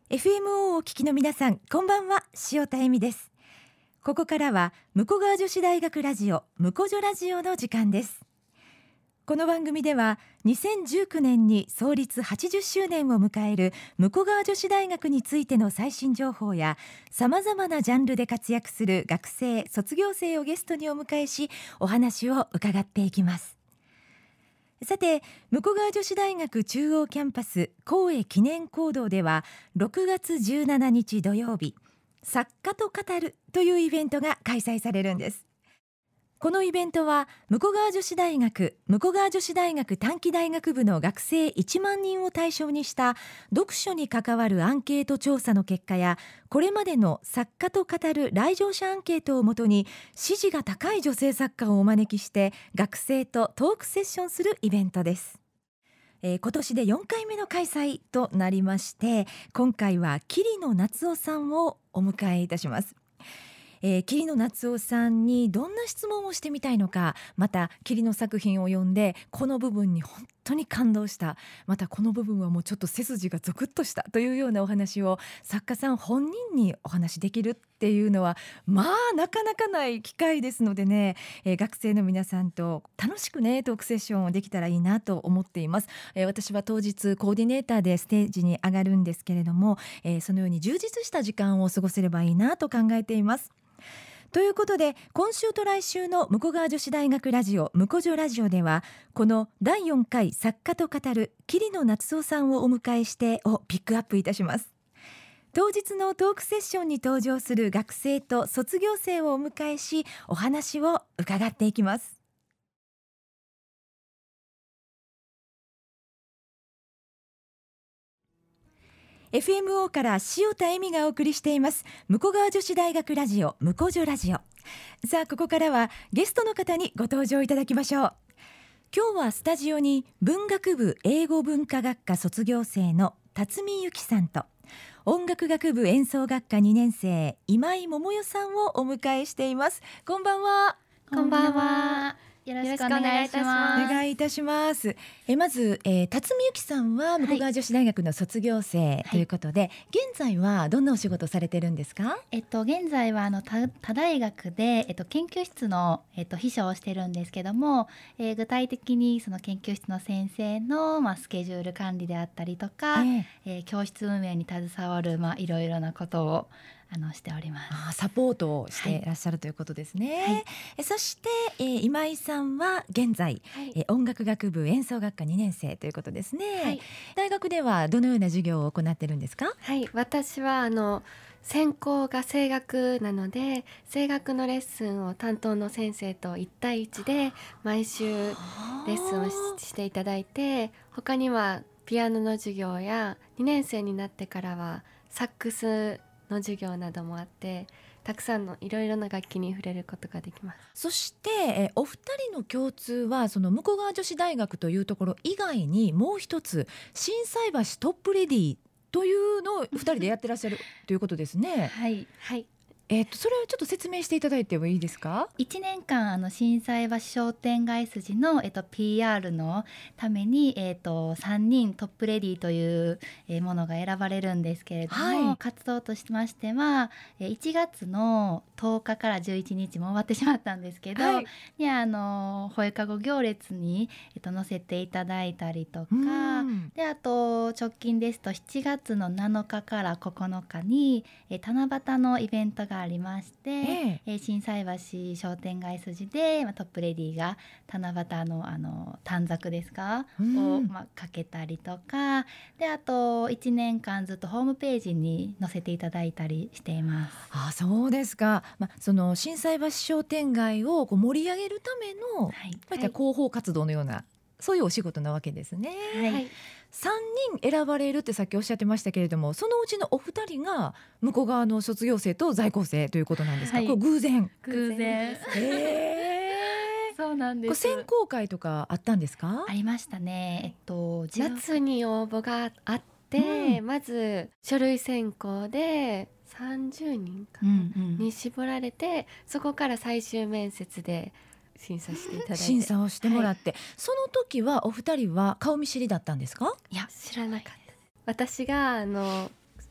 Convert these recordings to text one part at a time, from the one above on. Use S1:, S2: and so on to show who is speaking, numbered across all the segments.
S1: FMO をお聞きの皆さん、こんばんは。塩田恵美です。ここからは武庫川女子大学ラジオ武庫女ラジオの時間です。この番組では2019年に創立80周年を迎える武庫川女子大学についての最新情報や、さまざまなジャンルで活躍する学生卒業生をゲストにお迎えし、お話を伺っていきます。さて、武庫川女子大学中央キャンパス光栄記念講堂では6月17日土曜日、作家と語るというイベントが開催されるんです。このイベントは武庫川女子大学短期大学部の学生1万人を対象にした読書に関わるアンケート調査の結果や、これまでの作家と語る来場者アンケートをもとに支持が高い女性作家をお招きして学生とトークセッションするイベントです。今年で4回目の開催となりまして、今回は桐野夏生さんをお迎えいたします。桐野夏生さんにどんな質問をしてみたいのか、また桐野作品を読んでこの部分に本当に感動した、またこの部分はもうちょっと背筋がゾクッとしたというようなお話を作家さん本人にお話できるっていうのは、なかなかない機会ですのでね、学生の皆さんと楽しくねトークセッションをできたらいいなと思っています。私は当日コーディネーターでステージに上がるんですけれども、そのように充実した時間を過ごせればいいなと考えています。ということで、今週と来週の武庫川女子大学ラジオ武庫女ラジオでは、この第4回作家と語る桐野夏生さんをお迎えしてピックアップいたします。当日のトークセッションに登場する学生と卒業生をお迎えし、お話を伺っていきます。FMO から塩田恵美がお送りしています武庫川女子大学ラジオ武庫女ラジオ。さあ、ここからはゲストの方にご登場いただきましょう。今日はスタジオに文学部英語文化学科卒業生の辰巳ゆきさんと、音楽学部演奏学科2年生今井桃代さんをお迎えしています。こんばんは。
S2: こんばんは。よろしくお願いいたします。
S1: お願いいたします。まず、辰巳ゆきさんは武庫川女子大学の卒業生ということで、現在はどんなお仕事されてるんですか？
S2: 現在は他大学で、研究室の、秘書をしてるんですけども、具体的にその研究室の先生の、スケジュール管理であったりとか、教室運営に携わる、いろいろなことをしております。
S1: サポートをしていらっしゃるということですね。そして、今井さんは現在、音楽学部演奏学科2年生ということですね。大学ではどのような授業を行ってるんですか？
S3: 私は専攻が声楽なので、声楽のレッスンを担当の先生と1対1で毎週レッスンをしていただいて、他にはピアノの授業や2年生になってからはサックスの授業などもあって、たくさんのいろいろな楽器に触れることができます。
S1: そして、お二人の共通はその武庫川女子大学というところ以外にもう一つ、心斎橋トップレディというのを二人でやってらっしゃるということですね。それをちょっと説明していただいてもいいですか
S2: ？1年間心斎橋商店街筋の、PR のために、3人トップレディという、ものが選ばれるんですけれども、活動としましては1月の10日から11日も終わってしまったんですけど、放課後行列に、載せていただいたりとかで、あと直近ですと7月の7日から9日に、七夕のイベントがありまして、心斎橋商店街筋で、トップレディが七夕の短冊ですか、を、かけたりとかで、あと1年間ずっとホームページに載せていただいたりしています。
S1: そうですか。その心斎橋商店街を盛り上げるための、広報活動のような、そういうお仕事なわけですね。3人選ばれるってさっきおっしゃってましたけれども、そのうちのお二人が武庫川の卒業生と在校生ということなんですか？これ偶然
S2: そうなんです。
S1: 選考会とかあったんですか？
S2: ありましたね。
S3: 夏に応募があって、まず書類選考で30人かに絞られて、そこから最終面接で審査していただいて、
S1: 審査をしてもらって、その時はお二人は顔見知りだったんですか？
S3: いや、知らなかった。私が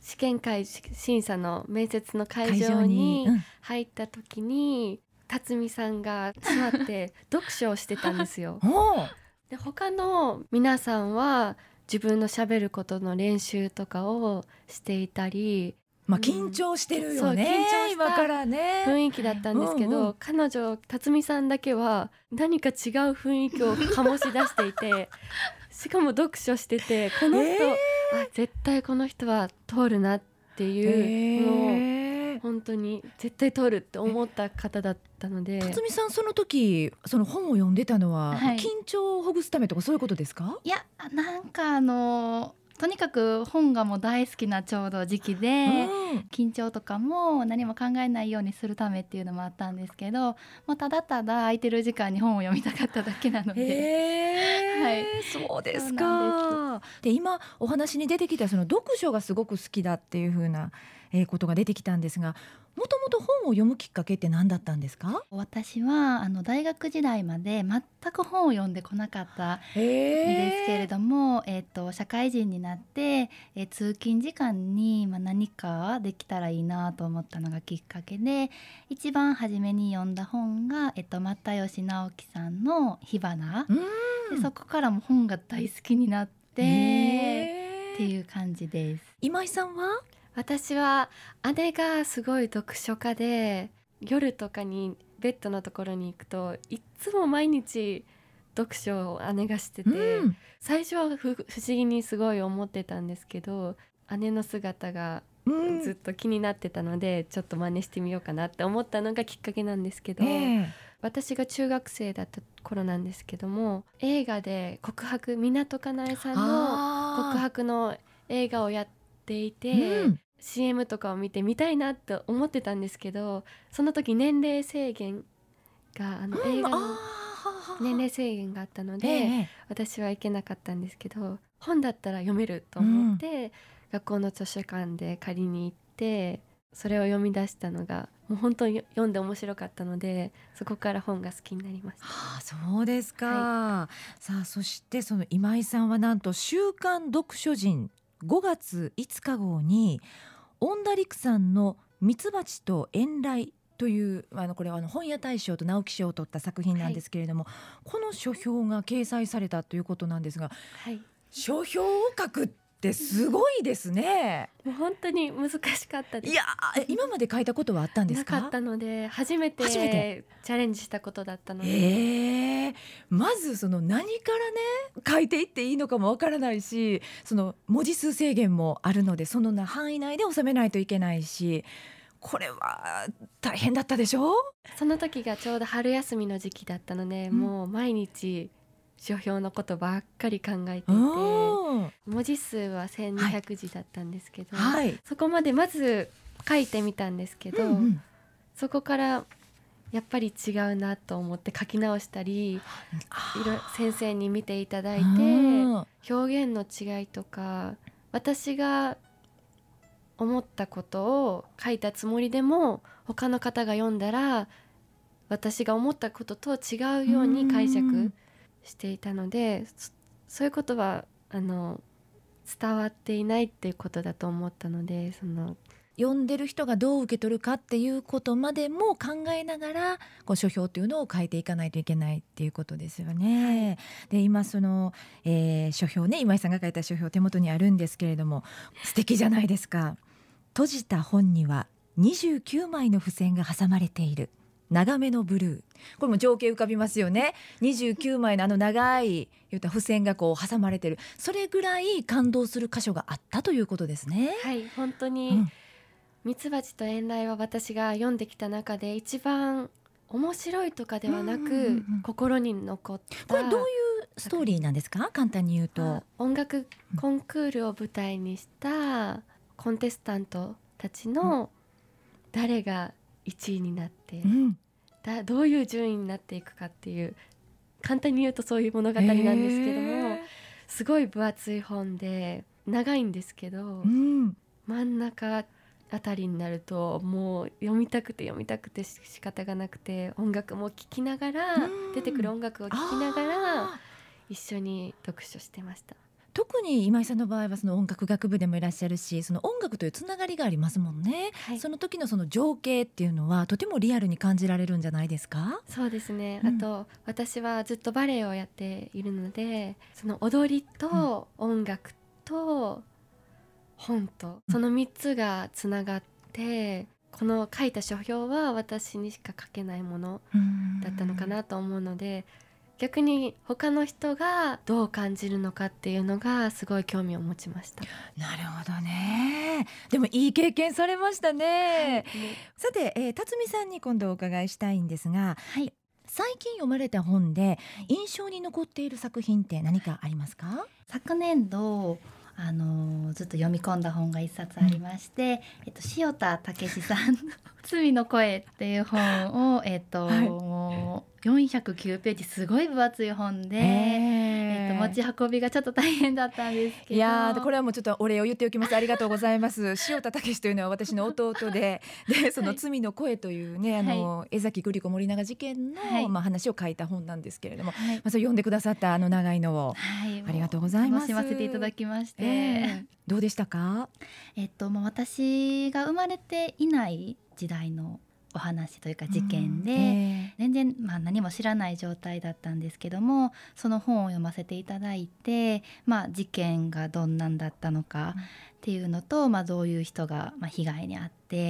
S3: 試験会審査の面接の会場
S1: 会場に
S3: に入った時に、辰巳さんが座って読書をしてたんですよ。
S1: おう
S3: で他の皆さんは自分の喋ることの練習とかをしていたり、
S1: まあ緊張してるよね、
S3: そう緊張した
S1: 今からね。
S3: 雰囲気だったんですけど、
S1: うんうん、
S3: 彼女辰巳さんだけは何か違う雰囲気を醸し出していてしかも読書してて、この人、あ絶対この人は通るなっていうのを本当に絶対通るって思った方だったので。
S1: 辰巳さんその時その本を読んでたのは、
S2: はい
S1: 緊張をほぐすためとかそういうことですか？
S2: いやなんかとにかく本がもう大好きなちょうど時期で、緊張とかも何も考えないようにするためっていうのもあったんですけど、もうただただ空いてる時間に本を読みたかっただけなので、はい、
S1: そうです
S2: そうな
S1: か。で今お話に出てきたその読書がすごく好きだっていう風なことが出てきたんですが、もともと本を読むきっかけって何だったんですか？
S2: 私は大学時代まで全く本を読んでこなかったんですけれども、社会人になって、通勤時間に、何かできたらいいなと思ったのがきっかけで、一番初めに読んだ本が、又吉直樹さんの火花で、そこからも本が大好きになってっていう感じです。
S1: 今井さんは？
S3: 私は姉がすごい読書家で、夜とかにベッドのところに行くといつも毎日読書を姉がしてて、最初は不思議にすごい思ってたんですけど、姉の姿がずっと気になってたので、ちょっと真似してみようかなって思ったのがきっかけなんですけど、私が中学生だった頃なんですけども、映画で告白、湊かなえさんの告白の映画をやっていて、CM とかを見てみたいなって思ってたんですけど、その時年齢制限が映画の年齢制限があったので、私は行けなかったんですけど、本だったら読めると思って、学校の図書館で借りに行ってそれを読み出したのがもう本当に読んで面白かったので、そこから本が好きになりました。
S1: そうですか、さあそしてその今井さんはなんと週刊読書人5月5日号に恩田陸さんのミツバチと遠雷というこれは本屋大賞と直木賞を取った作品なんですけれども、この書評が掲載されたということなんですが、書評を書くってすごいですね。
S3: もう本当に難しかったです。
S1: いや今まで書いたことはあったんですか？
S3: なかったので初めてチャレンジしたことだったので、
S1: まずその何からね書いていっていいのかもわからないし、その文字数制限もあるのでその範囲内で収めないといけないし、これは大変だったでしょう？
S3: その時がちょうど春休みの時期だったので、もう毎日書評のことばっかり考えていて、文字数は1200字だったんですけど、そこまでまず書いてみたんですけど、そこからやっぱり違うなと思って書き直したり、先生に見ていただいて表現の違いとか、私が思ったことを書いたつもりでも他の方が読んだら私が思ったことと違うように解釈していたので、そういうことは伝わっていないっていうことだと思ったので、
S1: 読んでる人がどう受け取るかっていうことまでも考えながら書評っていうのを書いていかないといけないっていうことですよね。で今その、書評ね、今井さんが書いた書評手元にあるんですけれども、素敵じゃないですか。閉じた本には29枚の付箋が挟まれている。長めのブルー、これも情景浮かびますよね。29枚の長い言った付箋がこう挟まれてる、それぐらい感動する箇所があったということですね。
S3: はい、本当に、ミツバチと遠雷は私が読んできた中で一番面白いとかではなく、心に残った。
S1: これどういうストーリーなんですか？簡単に言うと、
S3: 音楽コンクールを舞台にしたコンテスタントたちの誰が1位になって、どういう順位になっていくかっていう、簡単に言うとそういう物語なんですけども、すごい分厚い本で長いんですけど、真ん中あたりになるともう読みたくて仕方がなくて、音楽も聴きながら、出てくる音楽を聴きながら一緒に読書してました。
S1: 特に今井さんの場合はその音楽学部でもいらっしゃるし、その音楽というつながりがありますもんね、
S3: はい、
S1: その時のその情景っていうのはとてもリアルに感じられるんじゃないですか？
S3: そうですね、
S1: うん
S3: あと私はずっとバレエをやっているので、その踊りと音楽と本と、その3つがつながって、この書いた書評は私にしか書けないものだったのかなと思うので、逆に他の人がどう感じるのかっていうのがすごい興味を持ちました。
S1: なるほどね。でもいい経験されましたね、さて、辰巳さんに今度お伺いしたいんですが、
S2: はい、
S1: 最近読まれた本で印象に残っている作品って何かありますか？
S2: 昨年度ずっと読み込んだ本が一冊ありまして、塩田武史さんの罪の声っていう本を、もう409ページ、すごい分厚い本で、持ち運びがちょっと大変だったんですけど、
S1: いやこれはもうちょっとお礼を言っておきます。ありがとうございます。塩田武史というのは私の弟でその罪の声というね、江崎グリコ森永事件の、話を書いた本なんですけれども、それ読んでくださった長いのを、ありがとうございます。
S2: 楽しませていただきまして、
S1: どうでしたか？
S2: 私が生まれていない時代のお話というか事件で、全然、何も知らない状態だったんですけども、その本を読ませていただいて、事件がどんなんだったのかっていうのと、どういう人が、被害に遭って、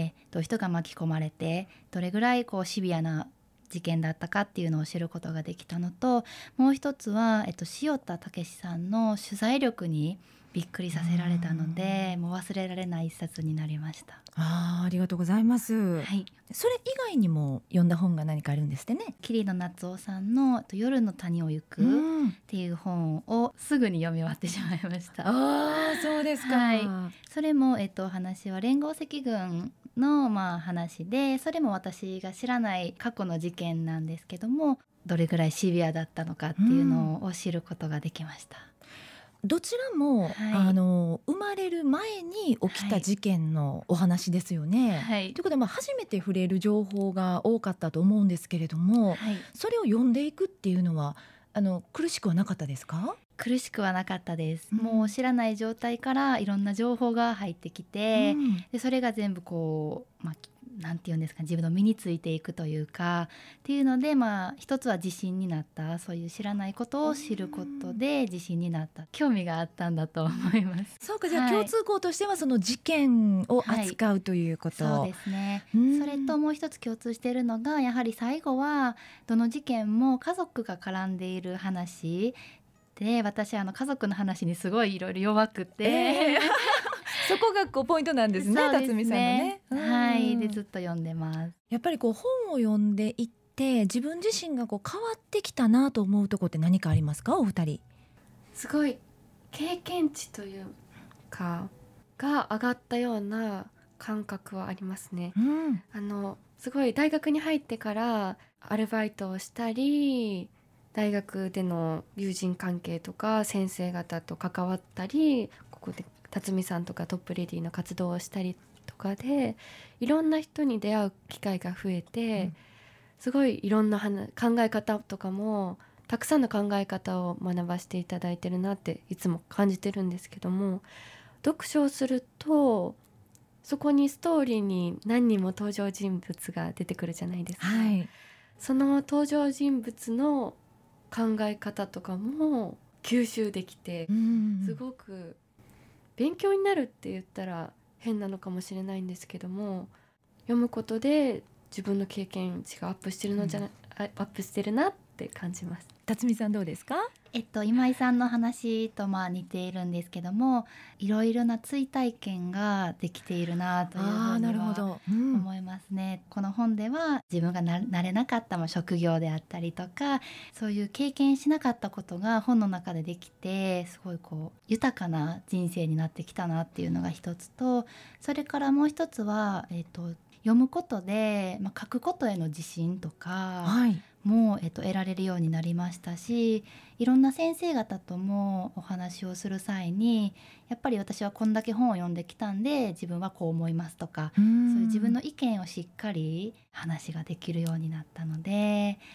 S2: どういう人が巻き込まれて、どれぐらいシビアな事件だったかっていうのを知ることができたのと、もう一つは、塩田武史さんの取材力にびっくりさせられたので、もう忘れられない一冊になりました。
S1: ありがとうございます、それ以外にも読んだ本が何かあるんですってね。
S2: 桐野夏夫さんの夜の谷を行くっていう本をすぐに読み終わってしまいました。
S1: そうですか、
S2: それも、お話は連合赤軍の話で、それも私が知らない過去の事件なんですけども、どれぐらいシビアだったのかっていうのを知ることができました。
S1: どちらも、生まれる前に起きた事件のお話ですよね、ということで、初めて触れる情報が多かったと思うんですけれども、それを読んでいくっていうのは苦しくはなかったですか？
S2: 苦しくはなかったです、もう知らない状態からいろんな情報が入ってきて、でそれが全部なんていうんですか、自分の身についていくというかっていうので、一つは自信になった、そういう知らないことを知ることで自信になった、興味があったんだと思います。
S1: そうか、じゃあ共通項としてはその事件を扱うということ、
S2: そうですね、それともう一つ共通しているのが、やはり最後はどの事件も家族が絡んでいる話で、私家族の話にすごいいろいろ弱くて、
S1: そこがポイントなんですね、辰巳さんのね。
S2: でずっと読んでます。
S1: やっぱり本を読んでいって自分自身が変わってきたなと思うところって何かありますか？お二人。
S3: すごい経験値というかが上がったような感覚はありますね、すごい大学に入ってからアルバイトをしたり、大学での友人関係とか先生方と関わったり、ここで辰巳さんとかトップレディの活動をしたりとかで、いろんな人に出会う機会が増えて、すごいいろんな考え方とかもたくさんの考え方を学ばせていただいてるなっていつも感じてるんですけども、読書をするとそこにストーリーに何人も登場人物が出てくるじゃないですか、その登場人物の考え方とかも吸収できて、すごく勉強になるって言ったら変なのかもしれないんですけども、読むことで自分の経験値がアップしてるなって感じます。
S1: 辰巳さんどうですか？
S2: 今井さんの話と似ているんですけども、いろいろな追体験ができているなというふうには思いますね。この本では自分がなれなかった職業であったりとか、そういう経験しなかったことが本の中でできて、すごい豊かな人生になってきたなっていうのが一つと、それからもう一つは、読むことで、書くことへの自信とかも、得られるようになりましたし、いろんな先生方ともお話をする際に、やっぱり私はこんだけ本を読んできたんで自分はこう思いますとか、そういう自分の意見をしっかり話ができるようになったので、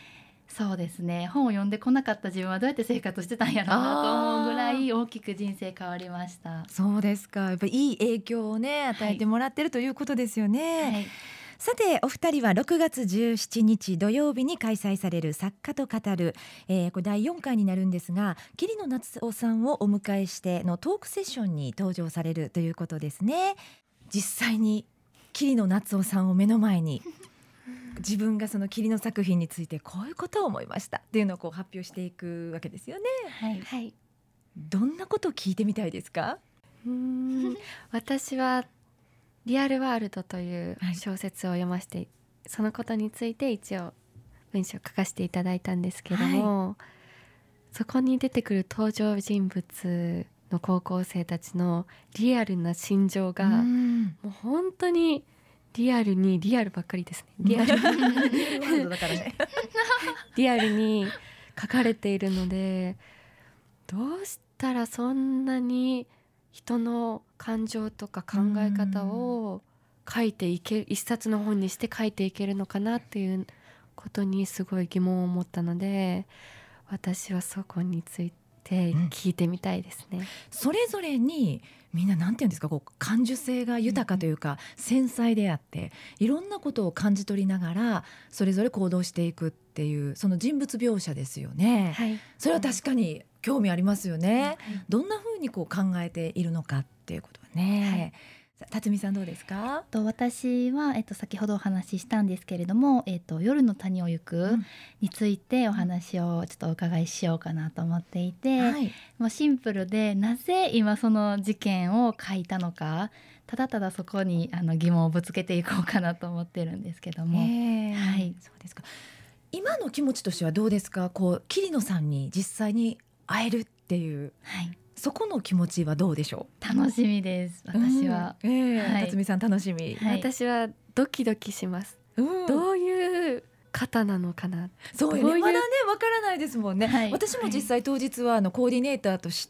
S2: そうですね、本を読んでこなかった自分はどうやって生活してたんやろうなと思うぐらい大きく人生変わりました。
S1: そうですか。やっぱりいい影響をね与えてもらってるということですよね、
S2: はい、
S1: さてお二人は6月17日土曜日に開催される作家と語る、これ第4回になるんですが、桐野夏生さんをお迎えしてのトークセッションに登場されるということですね。実際に桐野夏生さんを目の前に自分がその桐野作品についてこういうことを思いましたっていうのをこう発表していくわけですよね。
S2: はい
S3: はい、
S1: どんなことを聞いてみたいですか？
S3: 私はリアルワールドという
S1: はい
S3: 小説を読ませて、そのことについて一応文章を書かせていただいたんですけども、そこに出てくる登場人物の高校生たちのリアルな心情がもう本当にリアルにリアルばっかりですね。リアル
S1: ワールドだからね
S3: リアルに書かれているので、どうしたらそんなに人の感情とか考え方を書いていけ、一冊の本にして書いていけるのかなっていうことにすごい疑問を持ったので、私はそこについて聞いてみたいですね。
S1: それぞれにみんななんていうんですか、こう感受性が豊かというか、繊細であっていろんなことを感じ取りながらそれぞれ行動していくっていうその人物描写ですよね、
S3: はい、
S1: それは確かに興味ありますよね、
S3: はい
S1: どんな風にこう考えているのかっていうことはね、辰巳さんどうですか？
S2: 私は、先ほどお話ししたんですけれども、夜の谷を行くについてお話をちょっとお伺いしようかなと思っていて、
S1: はい
S2: もうシンプルでなぜ今その事件を書いたのか、ただただそこに疑問をぶつけていこうかなと思ってるんですけども、はい、
S1: そうですか。今の気持ちとしてはどうですか？こう桐野さんに実際に会えるっていう
S2: はい、
S1: そこの気持ちはどうでしょ
S2: 楽しみです
S1: う？
S2: 私は、はい
S1: 辰巳さん楽しみ、
S2: はい、
S3: 私はドキドキします。どういう方なのかな。
S1: そうよね、
S3: どういう
S1: まだねわからないですもんね、
S2: はい
S1: 私も実際当日はコーディネーターとして、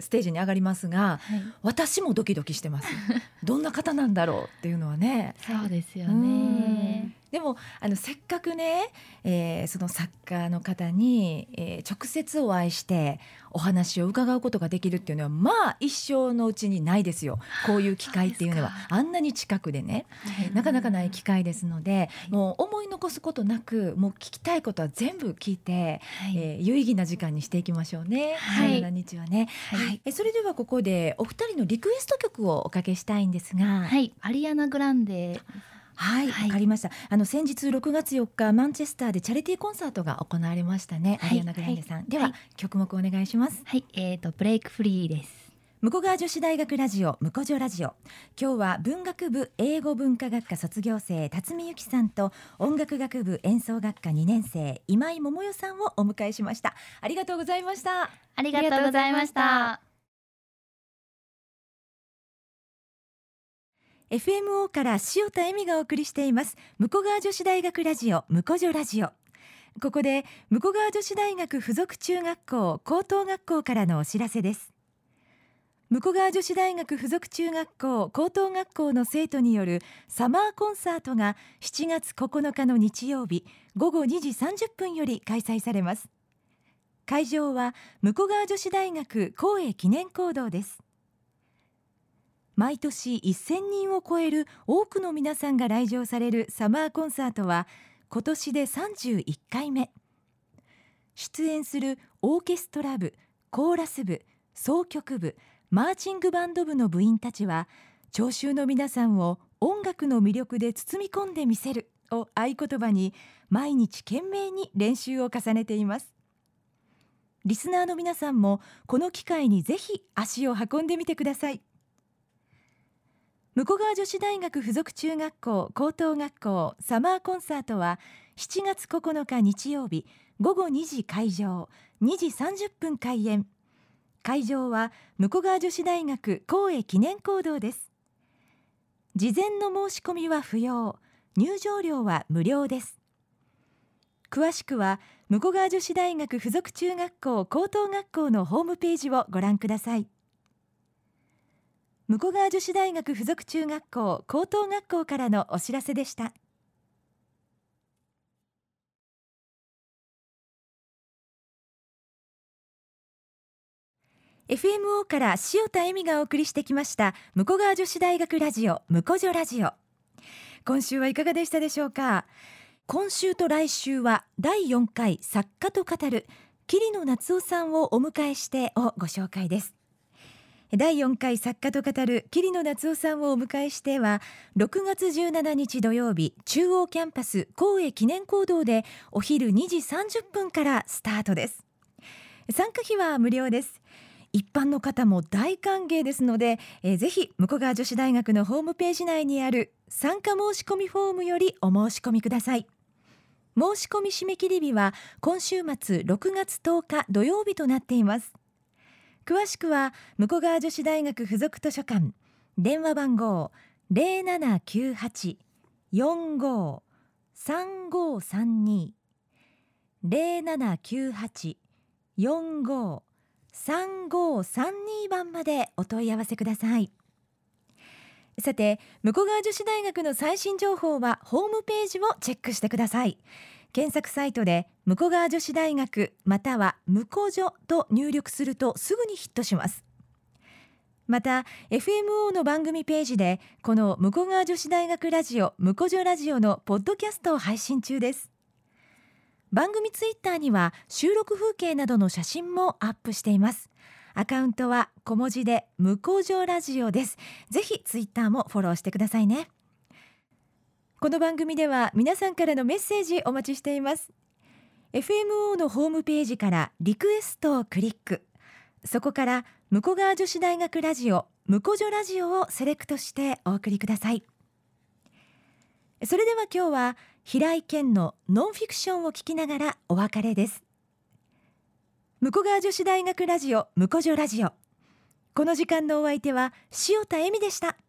S1: ステージに上がりますが、
S2: はい、
S1: 私もドキドキしてますどんな方なんだろうっていうのはね。
S2: そうですよ
S1: う
S2: ね
S1: ん。でもせっかくね、その作家の方に、直接お会いしてお話を伺うことができるっていうのはまあ一生のうちにないですよ。こういう機会っていうのは
S2: そうです
S1: あんなに近くでね、
S2: はい
S1: なかなかない機会ですので、
S2: い
S1: もう思い残すことなくもう聞きたいことは全部聞いて、
S2: はい
S1: 有意義な時間にしていきましょうね、
S2: はい
S1: 17日はね、
S2: はい
S1: それではここでお二人のリクエスト曲をおかけしたいんですが、
S2: はいアリアナ・グランデ、
S1: はい、
S2: はい
S1: わかりました。先日6月4日マンチェスターでチャリティーコンサートが行われましたね、
S2: はい
S1: アリアナ・グランデさん、では、
S2: はい
S1: 曲目お願いします。
S2: はい、ブレイクフリーです。
S1: 向川女子大学ラジオ向こ女ラジオ、今日は文学部英語文化学科卒業生辰巳ゆきさんと音楽学部演奏学科2年生今井桃代さんをお迎えしました。ありがとうございました。
S2: ありがとうございました。
S1: FMO から塩田恵美がお送りしています向川女子大学ラジオ向こ女ラジオ。ここで向川女子大学附属中学校高等学校からのお知らせです。向川女子大学附属中学校高等学校の生徒によるサマーコンサートが7月9日の日曜日午後2時30分より開催されます。会場は向川女子大学光栄記念講堂です。毎年1000人を超える多くの皆さんが来場されるサマーコンサートは今年で31回目。出演するオーケストラ部、コーラス部、奏曲部、マーチングバンド部の部員たちは聴衆の皆さんを音楽の魅力で包み込んでみせるを合言葉に毎日懸命に練習を重ねています。リスナーの皆さんもこの機会にぜひ足を運んでみてください。向川女子大学附属中学校高等学校サマーコンサートは7月9日日曜日午後2時開場、2時30分開演。会場は向川女子大学光栄記念講堂です。事前の申し込みは不要、入場料は無料です。詳しくは向川女子大学附属中学校高等学校のホームページをご覧ください。向川女子大学附属中学校高等学校からのお知らせでした。 FMO から塩田恵美がお送りしてきました武庫川女子大学ラジオ武庫女ラジオ。今週はいかがでしたでしょうか。今週と来週は第4回作家と語る桐野夏夫さんをお迎えしてをご紹介です。第4回作家と語る桐野夏夫さんをお迎えしては6月17日土曜日、中央キャンパス光栄記念講堂でお昼2時30分からスタートです。参加費は無料です。一般の方も大歓迎ですので、ぜひ武庫川女子大学のホームページ内にある参加申し込みフォームよりお申し込みください。申し込み締め切り日は今週末6月10日土曜日となっています。詳しくは武庫川女子大学附属図書館、電話番号 0798-45-3532 0798-45-3532番までお問い合わせください。さて、武庫川女子大学の最新情報はホームページをチェックしてください。検索サイトで武庫川女子大学または武庫女と入力するとすぐにヒットします。また FMO の番組ページでこの武庫川女子大学ラジオ武庫女ラジオのポッドキャストを配信中です。番組ツイッターには収録風景などの写真もアップしています。アカウントは小文字で武庫女ラジオです。ぜひツイッターもフォローしてくださいね。この番組では皆さんからのメッセージお待ちしています。 FMO のホームページからリクエストをクリック、そこから武庫川女子大学ラジオ武庫女ラジオをセレクトしてお送りください。それでは今日は平井堅のノンフィクションを聞きながらお別れです。武庫川女子大学ラジオ武庫女ラジオ、この時間のお相手は塩田恵美でした。